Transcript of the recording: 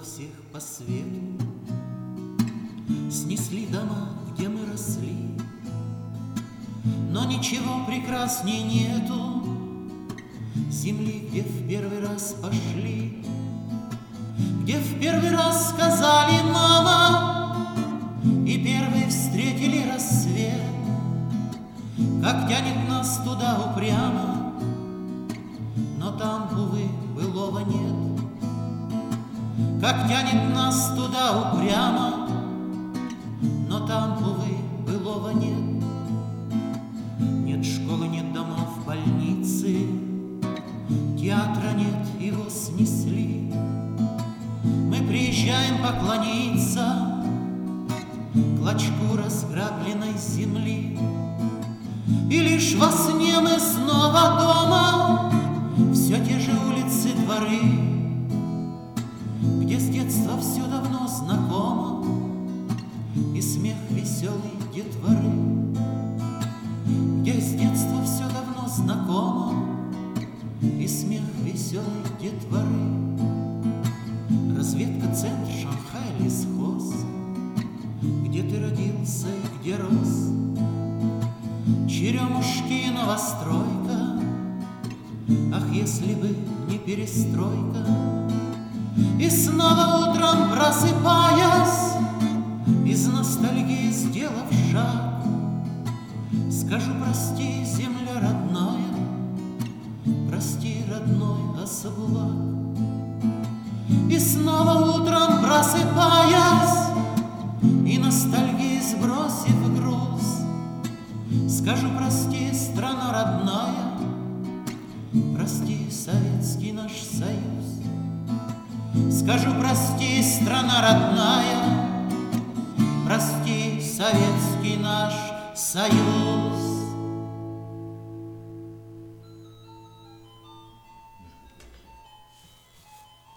всех по свету. Снесли дома, где мы росли, но ничего прекрасней нету земли, где в первый раз пошли, где в первый раз сказали «мама» и первые встретили рассвет. Как тянет нас туда упрямо, но там, увы, былого нет. Как тянет нас туда упрямо, но там, увы, былого нет. Нет школы, нет домов, больницы, театра нет, его снесли. Мы приезжаем поклониться клочку разграбленной земли, и лишь во сне мы снова дома, все те же улицы, дворы, где с детства все давно знакомо, и смех веселой детворы, где с детства все давно знакомо, и смех веселой детворы. Разведка, центр, Шанхай, лесхоз, где ты родился и где рос. Черемушки, новостройка, ах, если бы не перестройка. И снова утром просыпаясь, из ностальгии сделав шаг, скажу: прости, земля родная, прости, родной Асабулак. И снова утром просыпаясь и ностальгии сбросив груз, скажу: прости, страна родная, прости, Советский наш Союз. Скажу: прости, страна родная, прости, Советский наш Союз.